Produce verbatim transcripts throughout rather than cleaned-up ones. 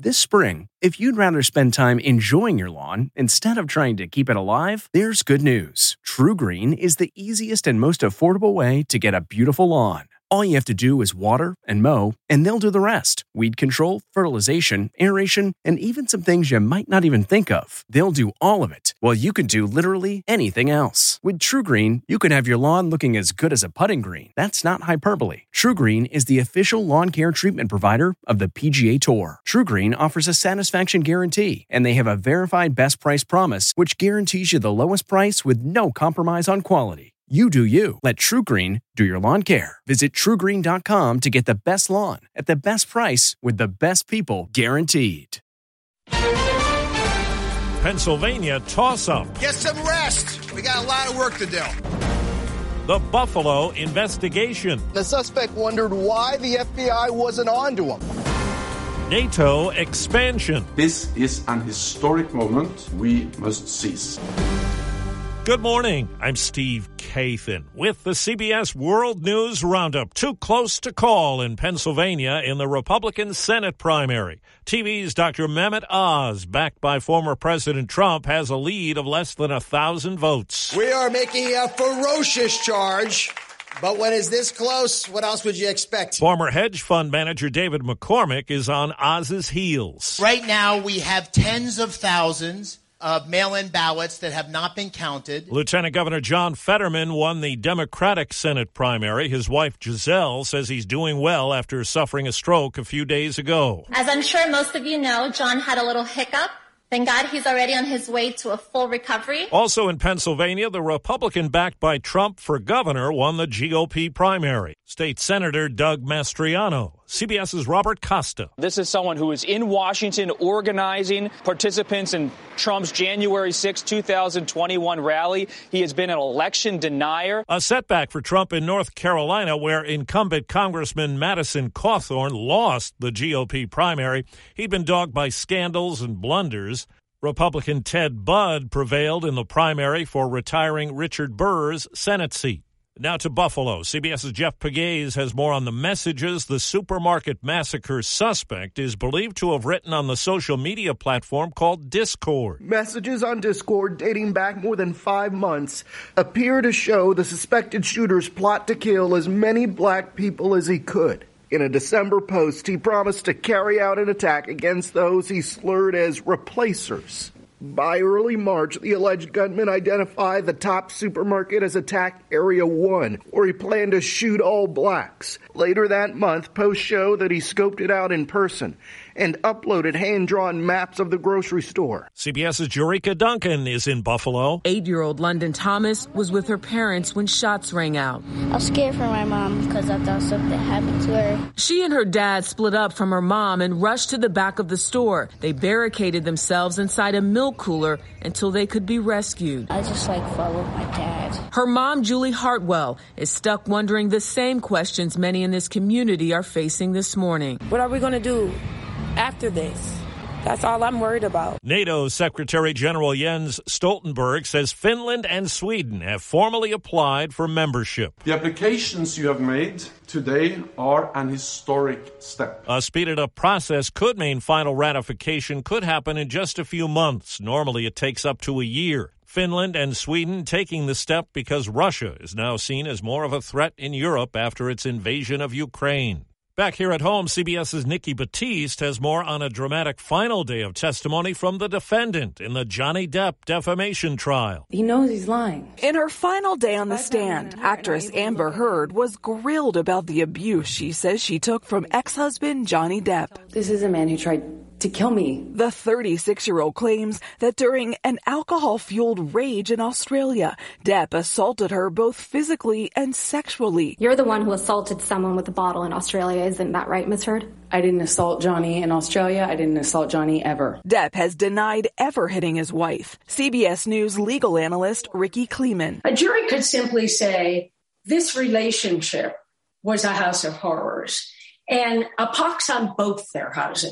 This spring, if you'd rather spend time enjoying your lawn instead of trying to keep it alive, there's good news. TruGreen is the easiest and most affordable way to get a beautiful lawn. All you have to do is water and mow, and they'll do the rest. Weed control, fertilization, aeration, and even some things you might not even think of. They'll do all of it, while you can do literally anything else. With TruGreen, you can have your lawn looking as good as a putting green. That's not hyperbole. TruGreen is the official lawn care treatment provider of the P G A Tour. TruGreen offers a satisfaction guarantee, and they have a verified best price promise, which guarantees you the lowest price with no compromise on quality. You do you. Let TruGreen do your lawn care. Visit True Green dot com to get the best lawn at the best price with the best people guaranteed. Pennsylvania toss-up. Get some rest. We got a lot of work to do. The Buffalo investigation. The suspect wondered why the F B I wasn't on to him. NATO expansion. This is an historic moment we must seize. Good morning. I'm Steve Kathan with the C B S World News Roundup. Too close to call in Pennsylvania in the Republican Senate primary. T V's Doctor Mehmet Oz, backed by former President Trump, has a lead of less than a thousand votes. We are making a ferocious charge. But when it's this close, what else would you expect? Former hedge fund manager David McCormick is on Oz's heels. Right now, we have tens of thousands of mail-in ballots that have not been counted. Lieutenant Governor John Fetterman won the Democratic Senate primary. His wife, Giselle, says he's doing well after suffering a stroke a few days ago. As I'm sure most of you know, John had a little hiccup. Thank God he's already on his way to a full recovery. Also in Pennsylvania, the Republican backed by Trump for governor won the G O P primary. State Senator Doug Mastriano. CBS's Robert Costa. This is someone who is in Washington organizing participants in Trump's January sixth, twenty twenty-one rally. He has been an election denier. A setback for Trump in North Carolina, where incumbent Congressman Madison Cawthorn lost the G O P primary. He'd been dogged by scandals and blunders. Republican Ted Budd prevailed in the primary for retiring Richard Burr's Senate seat. Now to Buffalo. CBS's Jeff Pegues has more on the messages the supermarket massacre suspect is believed to have written on the social media platform called Discord. Messages on Discord dating back more than five months appear to show the suspected shooter's plot to kill as many black people as he could. In a December post, he promised to carry out an attack against those he slurred as replacers. By early March, the alleged gunman identified the top supermarket as Attack Area one, where he planned to shoot all blacks. Later that month, posts show that he scoped it out in person and uploaded hand-drawn maps of the grocery store. CBS's Jerika Duncan is in Buffalo. Eight-year-old London Thomas was with her parents when shots rang out. I was scared for my mom because I thought something happened to her. She and her dad split up from her mom and rushed to the back of the store. They barricaded themselves inside a milk cooler until they could be rescued. I just like followed my dad. Her mom, Julie Hartwell, is stuck wondering the same questions many in this community are facing this morning. What are we going to do after this? That's all I'm worried about. NATO Secretary General Jens Stoltenberg says Finland and Sweden have formally applied for membership. The applications you have made today are an historic step. A speeded-up process could mean final ratification could happen in just a few months. Normally, it takes up to a year. Finland and Sweden taking the step because Russia is now seen as more of a threat in Europe after its invasion of Ukraine. Back here at home, CBS's Nikki Batiste has more on a dramatic final day of testimony from the defendant in the Johnny Depp defamation trial. He knows he's lying. In her final day on the stand, actress Amber Heard was grilled about the abuse she says she took from ex-husband Johnny Depp. This is a man who tried to kill me. The thirty-six-year-old claims that during an alcohol-fueled rage in Australia, Depp assaulted her both physically and sexually. You're the one who assaulted someone with a bottle in Australia, isn't that right, Miss Heard? I didn't assault Johnny in Australia. I didn't assault Johnny ever. Depp has denied ever hitting his wife. C B S News legal analyst Ricky Kleeman. A jury could simply say, this relationship was a house of horrors, and a pox on both their houses.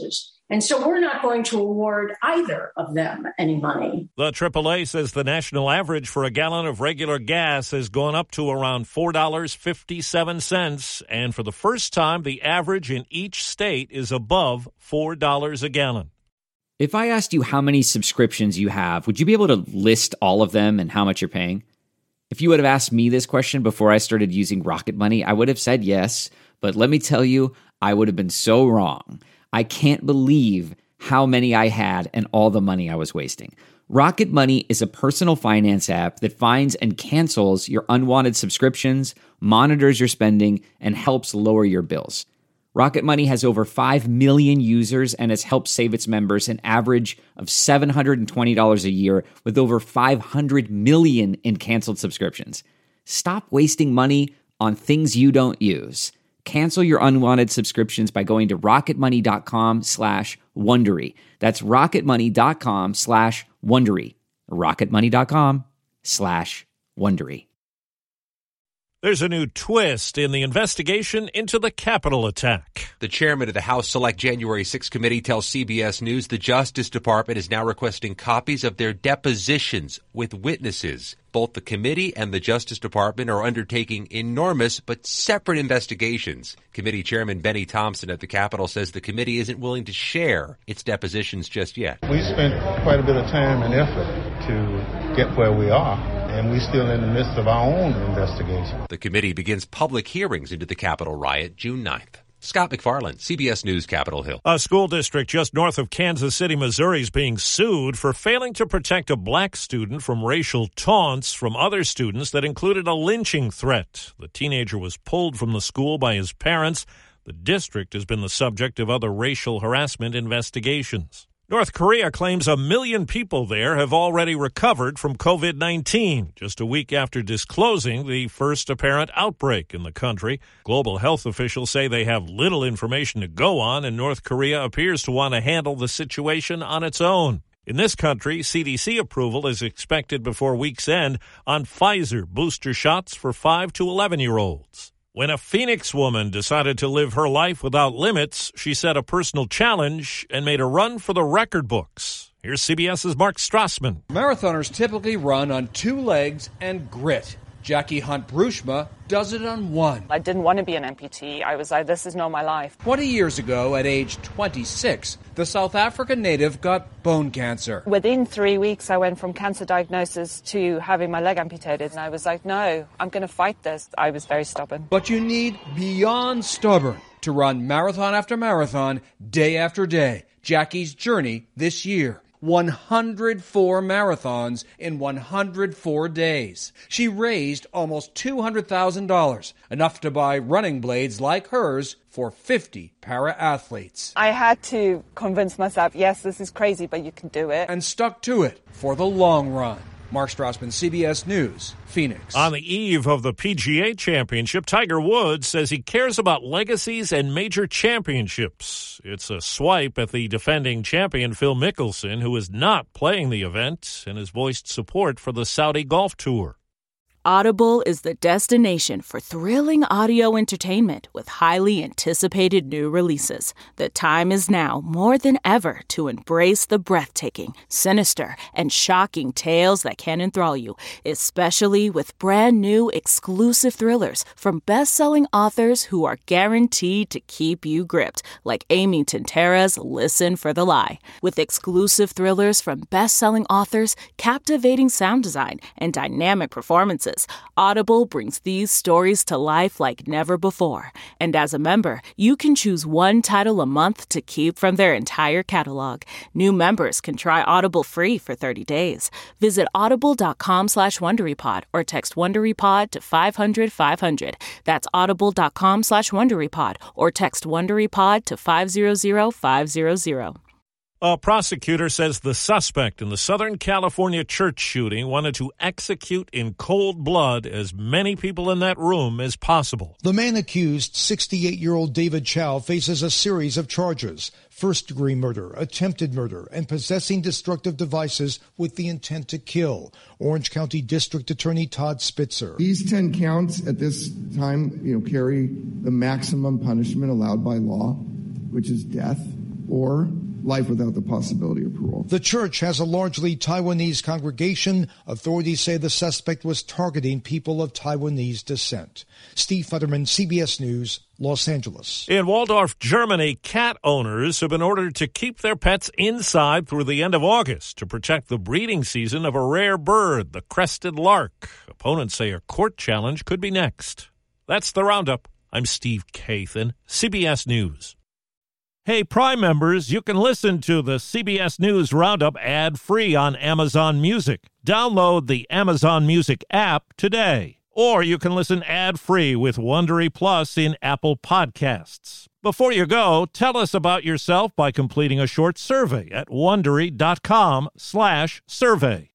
And so we're not going to award either of them any money. The triple A says the national average for a gallon of regular gas has gone up to around four dollars and fifty-seven cents. And for the first time, the average in each state is above four dollars a gallon. If I asked you how many subscriptions you have, would you be able to list all of them and how much you're paying? If you would have asked me this question before I started using Rocket Money, I would have said yes. But let me tell you, I would have been so wrong. I can't believe how many I had and all the money I was wasting. Rocket Money is a personal finance app that finds and cancels your unwanted subscriptions, monitors your spending, and helps lower your bills. Rocket Money has over five million users and has helped save its members an average of seven hundred twenty dollars a year with over five hundred million in canceled subscriptions. Stop wasting money on things you don't use. Cancel your unwanted subscriptions by going to rocketmoney.com slash Wondery. That's rocketmoney.com slash Wondery. rocketmoney.com slash Wondery. There's a new twist in the investigation into the Capitol attack. The chairman of the House Select January sixth committee tells C B S News the Justice Department is now requesting copies of their depositions with witnesses. Both the committee and the Justice Department are undertaking enormous but separate investigations. Committee Chairman Benny Thompson at the Capitol says the committee isn't willing to share its depositions just yet. We spent quite a bit of time and effort to get where we are, and we're still in the midst of our own investigation. The committee begins public hearings into the Capitol riot June ninth. Scott McFarland, C B S News, Capitol Hill. A school district just north of Kansas City, Missouri is being sued for failing to protect a black student from racial taunts from other students that included a lynching threat. The teenager was pulled from the school by his parents. The district has been the subject of other racial harassment investigations. North Korea claims a million people there have already recovered from covid nineteen, just a week after disclosing the first apparent outbreak in the country. Global health officials say they have little information to go on, and North Korea appears to want to handle the situation on its own. In this country, C D C approval is expected before week's end on Pfizer booster shots for five to eleven-year-olds. When a Phoenix woman decided to live her life without limits, she set a personal challenge and made a run for the record books. Here's CBS's Mark Strassman. Marathoners typically run on two legs and grit. Jackie Hunt-Bruchma does it on one. I didn't want to be an amputee. I was like, this is not my life. twenty years ago, at age twenty-six, the South African native got bone cancer. Within three weeks, I went from cancer diagnosis to having my leg amputated. And I was like, no, I'm going to fight this. I was very stubborn. But you need beyond stubborn to run marathon after marathon, day after day. Jackie's journey this year. one hundred four marathons in one hundred four days. She raised almost two hundred thousand dollars, enough to buy running blades like hers for fifty para-athletes. I had to convince myself, yes, this is crazy, but you can do it. And stuck to it for the long run. Mark Strassman, C B S News, Phoenix. On the eve of the P G A Championship, Tiger Woods says he cares about legacies and major championships. It's a swipe at the defending champion Phil Mickelson, who is not playing the event and has voiced support for the Saudi Golf Tour. Audible is the destination for thrilling audio entertainment with highly anticipated new releases. The time is now more than ever to embrace the breathtaking, sinister, and shocking tales that can enthrall you, especially with brand new exclusive thrillers from best-selling authors who are guaranteed to keep you gripped, like Amy Tintera's Listen for the Lie. With exclusive thrillers from best-selling authors, captivating sound design, and dynamic performances, Audible brings these stories to life like never before. And as a member, you can choose one title a month to keep from their entire catalog. New members can try Audible free for thirty days. Visit audible.com slash WonderyPod or text WonderyPod to five hundred five hundred. That's audible.com slash WonderyPod or text WonderyPod to five hundred five hundred. A prosecutor says the suspect in the Southern California church shooting wanted to execute in cold blood as many people in that room as possible. The man accused, sixty-eight-year-old David Chow, faces a series of charges: first-degree murder, attempted murder, and possessing destructive devices with the intent to kill. Orange County District Attorney Todd Spitzer. These ten counts at this time, you know, carry the maximum punishment allowed by law, which is death, or life without the possibility of parole. The church has a largely Taiwanese congregation. Authorities say the suspect was targeting people of Taiwanese descent. Steve Futterman, C B S News, Los Angeles. In Waldorf, Germany, cat owners have been ordered to keep their pets inside through the end of August to protect the breeding season of a rare bird, the crested lark. Opponents say a court challenge could be next. That's the Roundup. I'm Steve Kathan, C B S News. Hey, Prime members, you can listen to the C B S News Roundup ad-free on Amazon Music. Download the Amazon Music app today. Or you can listen ad-free with Wondery Plus in Apple Podcasts. Before you go, tell us about yourself by completing a short survey at Wondery.com slash survey.